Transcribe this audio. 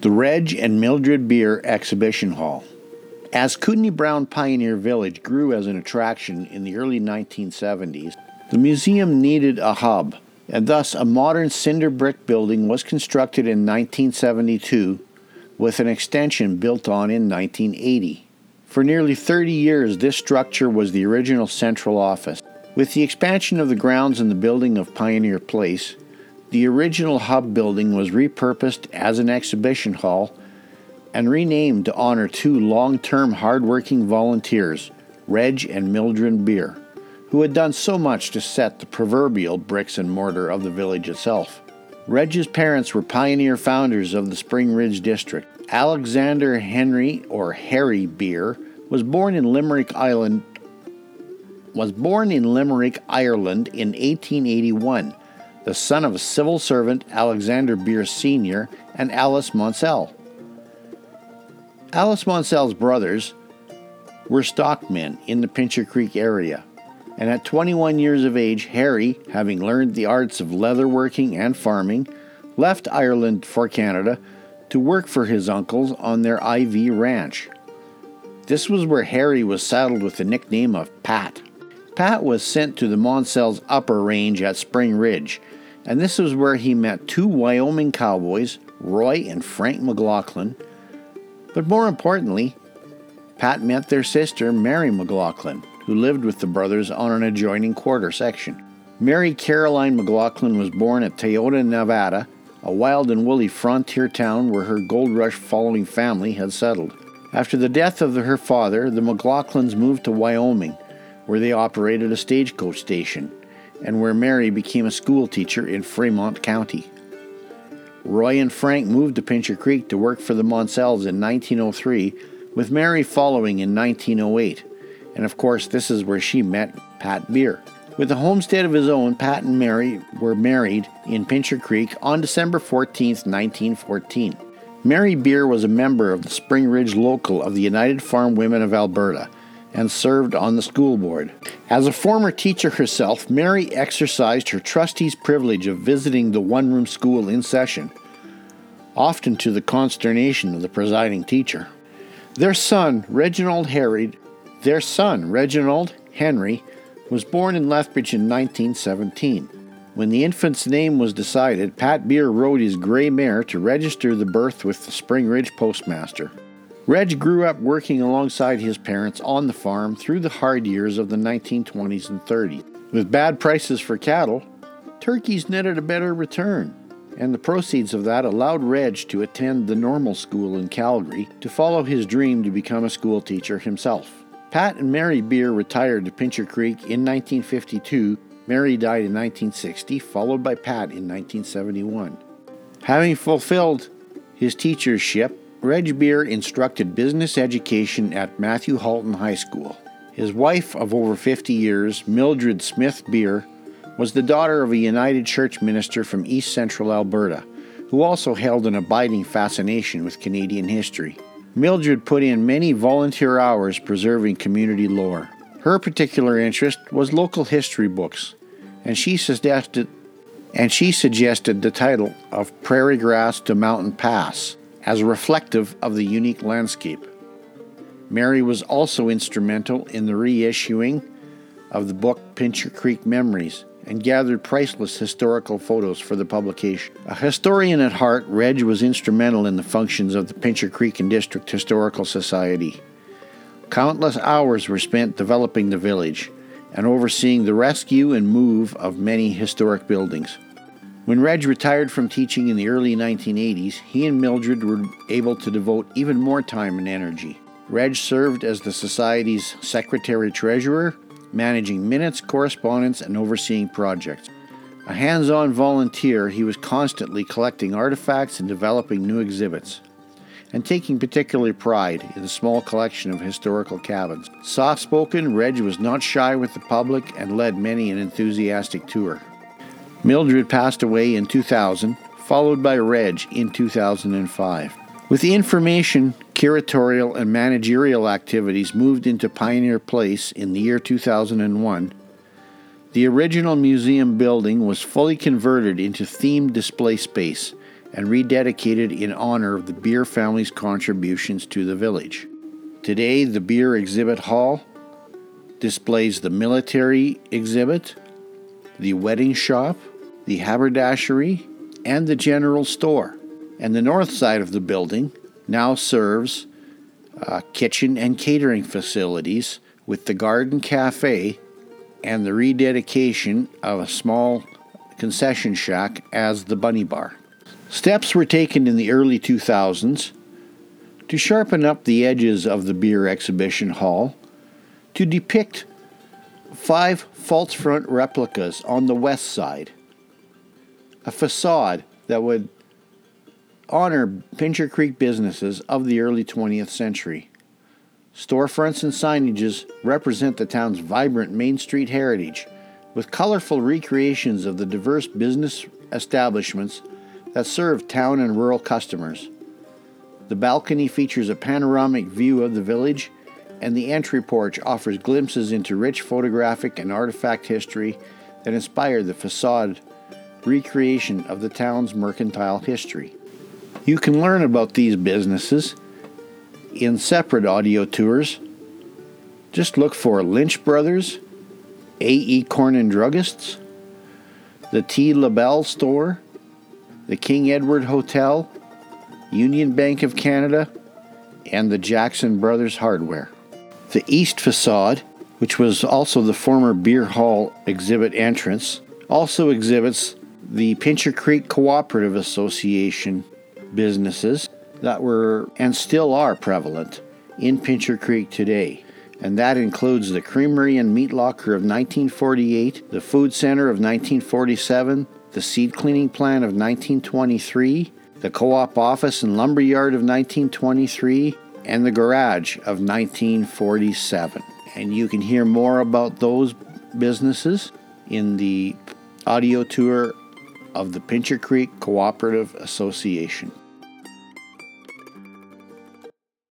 The Reg and Mildred Beer Exhibition Hall. As Kootenai Brown Pioneer Village grew as an attraction in the early 1970s, the museum needed a hub, and thus a modern cinder brick building was constructed in 1972 with an extension built on in 1980. For nearly 30 years, this structure was the original central office. With the expansion of the grounds and the building of Pioneer Place, the original hub building was repurposed as an exhibition hall and renamed to honor two long-term hard-working volunteers, Reg and Mildred Beer, who had done so much to set the proverbial bricks and mortar of the village itself. Reg's parents were pioneer founders of the Spring Ridge District. Alexander Henry, or Harry Beer, was born in Limerick, Ireland in 1881, the son of a civil servant, Alexander Beer Sr. and Alice Monsell. Alice Monsell's brothers were stockmen in the Pincher Creek area, and at 21 years of age, Harry, having learned the arts of leatherworking and farming, left Ireland for Canada to work for his uncles on their IV ranch. This was where Harry was saddled with the nickname of Pat. Pat was sent to the Monsells' upper range at Spring Ridge, and this was where he met two Wyoming cowboys, Roy and Frank McLaughlin. But more importantly, Pat met their sister, Mary McLaughlin, who lived with the brothers on an adjoining quarter section. Mary Caroline McLaughlin was born at Toyota, Nevada, a wild and woolly frontier town where her gold rush following family had settled. After the death of her father, the McLaughlins moved to Wyoming, where they operated a stagecoach station, and where Mary became a school teacher in Fremont County. Roy and Frank moved to Pincher Creek to work for the Monsells in 1903, with Mary following in 1908, and of course this is where she met Pat Beer. With a homestead of his own, Pat and Mary were married in Pincher Creek on December 14, 1914. Mary Beer was a member of the Spring Ridge Local of the United Farm Women of Alberta and served on the school board. As a former teacher herself, Mary exercised her trustee's privilege of visiting the one-room school in session, often to the consternation of the presiding teacher. Their son, Reginald Henry, was born in Lethbridge in 1917. When the infant's name was decided, Pat Beer rode his gray mare to register the birth with the Spring Ridge postmaster. Reg grew up working alongside his parents on the farm through the hard years of the 1920s and 30s. With bad prices for cattle, turkeys netted a better return, and the proceeds of that allowed Reg to attend the normal school in Calgary to follow his dream to become a school teacher himself. Pat and Mary Beer retired to Pincher Creek in 1952. Mary died in 1960, followed by Pat in 1971. Having fulfilled his teachership, Reg Beer instructed business education at Matthew Halton High School. His wife of over 50 years, Mildred Smith Beer, was the daughter of a United Church minister from East Central Alberta, who also held an abiding fascination with Canadian history. Mildred put in many volunteer hours preserving community lore. Her particular interest was local history books, and she suggested the title of Prairie Grass to Mountain Pass as reflective of the unique landscape. Mary was also instrumental in the reissuing of the book Pincher Creek Memories and gathered priceless historical photos for the publication. A historian at heart, Reg was instrumental in the functions of the Pincher Creek and District Historical Society. Countless hours were spent developing the village and overseeing the rescue and move of many historic buildings. When Reg retired from teaching in the early 1980s, he and Mildred were able to devote even more time and energy. Reg served as the Society's secretary-treasurer, managing minutes, correspondence, and overseeing projects. A hands-on volunteer, he was constantly collecting artifacts and developing new exhibits, and taking particular pride in the small collection of historical cabins. Soft-spoken, Reg was not shy with the public and led many an enthusiastic tour. Mildred passed away in 2000, followed by Reg in 2005. With the information, curatorial, and managerial activities moved into Pioneer Place in the year 2001, the original museum building was fully converted into themed display space and rededicated in honor of the Beer family's contributions to the village. Today, the Beer Exhibit Hall displays the military exhibit, the wedding shop, the haberdashery, and the general store. And the north side of the building now serves kitchen and catering facilities with the garden cafe and the rededication of a small concession shack as the Bunny Bar. Steps were taken in the early 2000s to sharpen up the edges of the Beer Exhibition Hall to depict 5 false front replicas on the west side, a facade that would honor Pincher Creek businesses of the early 20th century. Storefronts and signages represent the town's vibrant Main Street heritage, with colorful recreations of the diverse business establishments that serve town and rural customers. The balcony features a panoramic view of the village, and the entry porch offers glimpses into rich photographic and artifact history that inspired the facade recreation of the town's mercantile history. You can learn about these businesses in separate audio tours. Just look for Lynch Brothers, A.E. Cornyn Druggists, the T. LaBelle Store, the King Edward Hotel, Union Bank of Canada, and the Jackson Brothers Hardware. The east facade, which was also the former Beer Hall exhibit entrance, also exhibits the Pincher Creek Cooperative Association businesses that were and still are prevalent in Pincher Creek today. And that includes the Creamery and Meat Locker of 1948, the Food Center of 1947, the Seed Cleaning Plant of 1923, the Co-op Office and Lumber Yard of 1923, and the Garage of 1947. And you can hear more about those businesses in the audio tour of the Pincher Creek Cooperative Association.